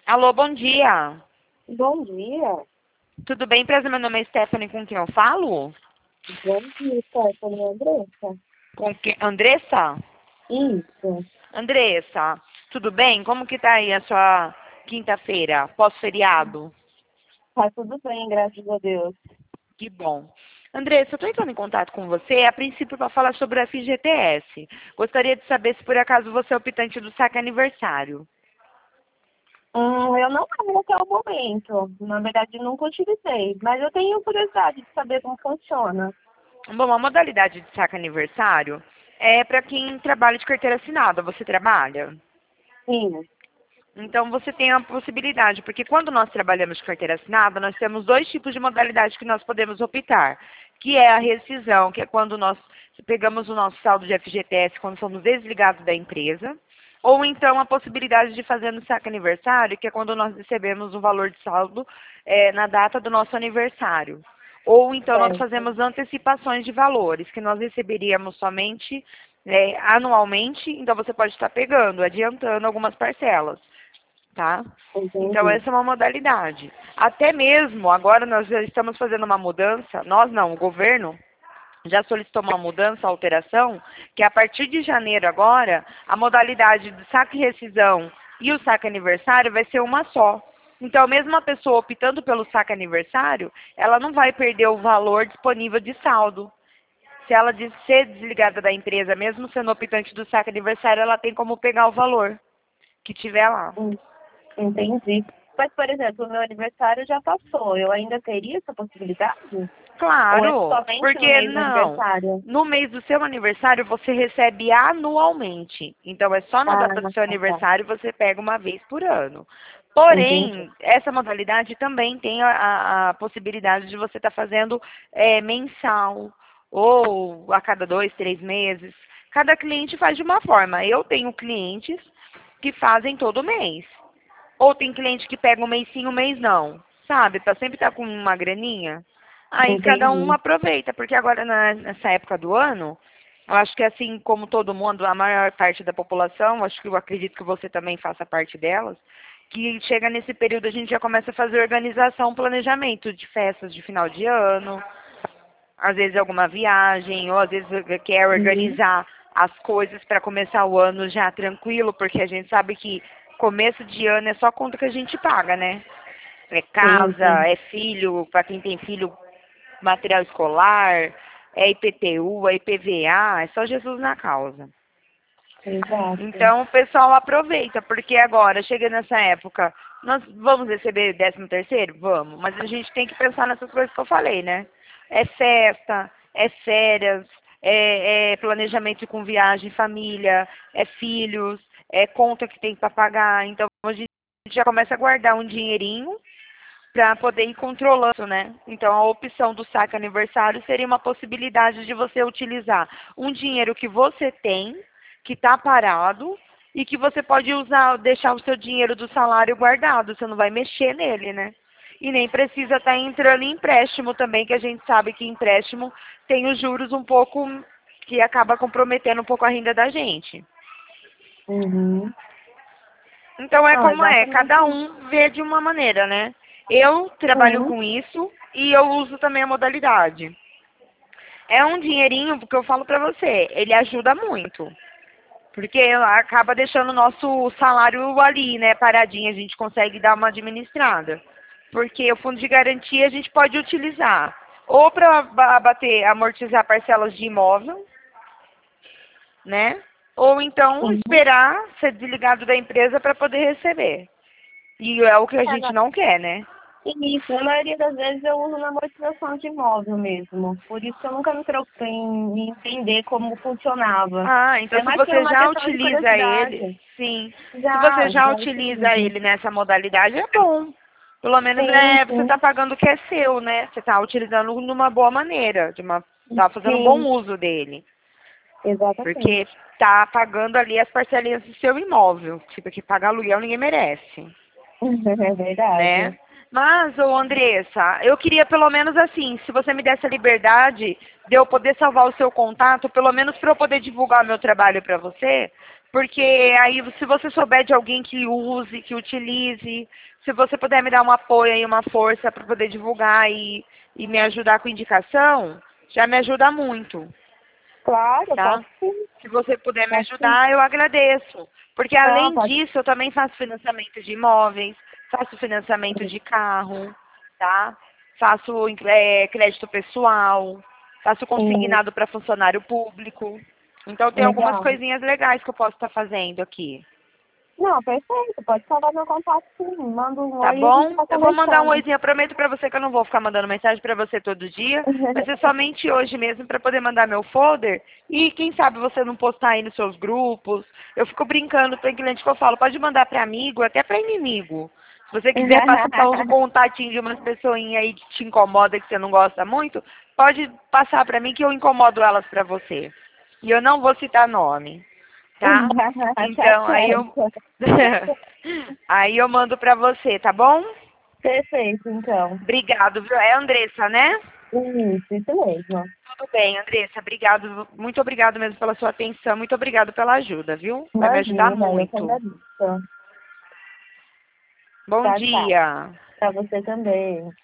Alô, bom dia. Bom dia. Tudo bem, prazer? Meu nome é Stephanie, com quem eu falo? Bom dia, Stephanie Andressa. Com quem? Andressa? Isso. Andressa, tudo bem? Como que tá aí a sua quinta-feira, pós-feriado? Tá tudo bem, graças a Deus. Que bom. Andressa, eu estou entrando em contato com você, a princípio, para falar sobre o FGTS. Gostaria de saber se por acaso você é optante do saque aniversário. Eu não lembro até o momento. Na verdade, nunca utilizei. Mas eu tenho curiosidade de saber como funciona. Bom, a modalidade de saque aniversário é para quem trabalha de carteira assinada. Você trabalha? Sim. Então você tem a possibilidade, porque quando nós trabalhamos de carteira assinada, nós temos dois tipos de modalidade que nós podemos optar, que é a rescisão, que é quando nós pegamos o nosso saldo de FGTS quando somos desligados da empresa, ou então a possibilidade de fazer no saque aniversário, que é quando nós recebemos o valor de saldo na data do nosso aniversário. Ou então nós Certo. fazemos antecipações de valores, que nós receberíamos somente anualmente, então você pode estar pegando, adiantando algumas parcelas, tá? Então, Entendi. essa é uma modalidade. Até mesmo, agora nós já estamos fazendo uma mudança, nós não, o governo já solicitou uma mudança, alteração, que a partir de janeiro agora, a modalidade do saque e rescisão e o saque aniversário vai ser uma só. Então, mesmo a pessoa optando pelo saque aniversário, ela não vai perder o valor disponível de saldo. Se ela ser desligada da empresa, mesmo sendo optante do saque aniversário, ela tem como pegar o valor que tiver lá. Hum, Entendi. Mas, por exemplo, o meu aniversário já passou. Eu ainda teria essa possibilidade? Ou é Claro, somente no porque mês do não. aniversário? No mês do seu aniversário você recebe anualmente. Então é só na Ah, data do seu tá. aniversário você pega uma vez por ano. Entendi. Porém, essa modalidade também tem a possibilidade de você estar fazendo mensal ou a cada 2, 3 meses. Cada cliente faz de uma forma. Eu tenho clientes que fazem todo mês. Ou tem cliente que pega um mês sim, um mês não. Sabe? Pra sempre estar com uma graninha. Aí cada um Entendi. aproveita, porque agora nessa época do ano, eu acho que assim como todo mundo, a maior parte da população, acho que eu acredito que você também faça parte delas, que chega nesse período a gente já começa a fazer organização, planejamento de festas de final de ano, às vezes alguma viagem, ou às vezes quer Uhum. organizar as coisas para começar o ano já tranquilo, porque a gente sabe que começo de ano é só conta que a gente paga, né? É Sim, casa, sim. é filho, para quem tem filho, material escolar, é IPTU, é IPVA, é só Jesus na causa. Exato. Então o pessoal aproveita, porque agora, chega nessa época, nós vamos receber 13º? Vamos, mas a gente tem que pensar nessas coisas que eu falei, né? É festa, é férias, é planejamento com viagem, família, é filhos, é conta que tem para pagar. Então a gente já começa a guardar um dinheirinho para poder ir controlando, né? Então, a opção do saque aniversário seria uma possibilidade de você utilizar um dinheiro que você tem, que está parado, e que você pode usar, deixar o seu dinheiro do salário guardado, você não vai mexer nele, né? E nem precisa estar entrando em empréstimo também, que a gente sabe que empréstimo tem os juros um pouco que acaba comprometendo um pouco a renda da gente. Uhum. Então é Não, como é, exatamente cada isso. um vê de uma maneira, né? Eu trabalho Sim. com isso e eu uso também a modalidade. É um dinheirinho, porque eu falo pra você, ele ajuda muito. Porque acaba deixando o nosso salário ali, né, paradinho, a gente consegue dar uma administrada. Porque o fundo de garantia a gente pode utilizar ou para bater, amortizar parcelas de imóvel, né? Ou então Uhum. esperar ser desligado da empresa para poder receber. E é o que a É, gente não quer, né? isso, na maioria das vezes eu uso na amortização de imóvel mesmo. Por isso que eu nunca me preocupei em entender como funcionava. Ah, então É se mais por você uma já questão de utiliza ele, curiosidade. sim. Se você já Já utiliza utilizo. ele nessa modalidade, é bom. Pelo menos Sim, você está sim, pagando o que é seu, né? Você está utilizando numa boa maneira, tá fazendo um bom sim, uso dele. Porque exatamente. tá pagando ali as parcelinhas do seu imóvel. Tipo, que pagar aluguel ninguém merece, É né? verdade. Mas, ô Andressa, eu queria pelo menos assim, se você me desse a liberdade de eu poder salvar o seu contato, pelo menos para eu poder divulgar meu trabalho para você, Porque aí, se você souber de alguém que use, que utilize, se você puder me dar um apoio aí, uma força para poder divulgar e me ajudar com indicação, já me ajuda muito, Claro, tá? posso sim. Se você puder me Posso sim. ajudar, eu agradeço. Porque Não, além pode. disso, eu também faço financiamento de imóveis, faço financiamento de carro, tá? Faço crédito pessoal, faço Sim, consignado para funcionário público. Então tem algumas legal. coisinhas legais que eu posso estar fazendo aqui. Não, perfeito. Pode salvar meu contato sim. Manda um Tá oi e a gente bom? vai Eu vou mandar um conversando. oizinho. Eu prometo pra você que eu não vou ficar mandando mensagem pra você todo dia. Vai ser somente hoje mesmo pra poder mandar meu folder. E quem sabe você não postar aí nos seus grupos. Eu fico brincando, tem cliente que eu falo, pode mandar pra amigo, até pra inimigo. Se você quiser passar uns contatinhos de umas pessoinhas aí que te incomoda, que você não gosta muito, pode passar pra mim que eu incomodo elas pra você. E eu não vou citar nome, tá? Tá Então, aí eu certo. aí eu mando pra você, tá bom? Perfeito, então. Obrigado, viu? É a Andressa, né? Isso mesmo. Tudo bem, Andressa. Obrigado. Muito obrigado mesmo pela sua atenção. Muito obrigado pela ajuda, viu? Vai me ajudar Imagina, eu que muito. agradeço. Bom Tchau, tchau. dia. Pra você também.